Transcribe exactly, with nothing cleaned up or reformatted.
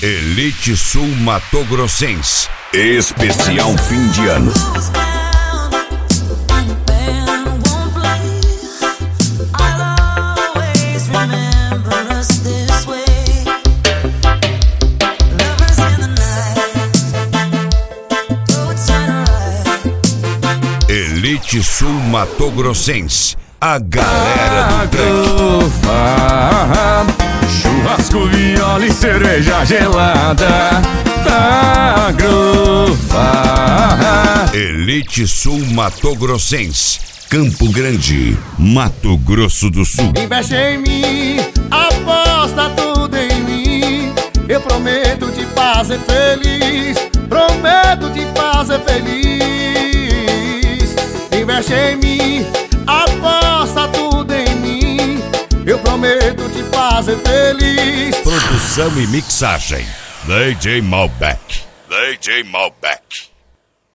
Elite Sul Mato Grossense. Especial fim de ano. Elite Sul Mato Grossense. A galera do truck. Churrasco, viola e cerveja gelada. Agrova. Elite Sul Mato Grossense. Campo Grande, Mato Grosso do Sul. Investe em mim, aposta tudo em mim. Eu prometo te fazer feliz. Prometo te fazer feliz. Investe em mim, aposta tudo em mim. Eu prometo te fazer feliz. Produção e mixagem, D J Malbec. D J Malbec.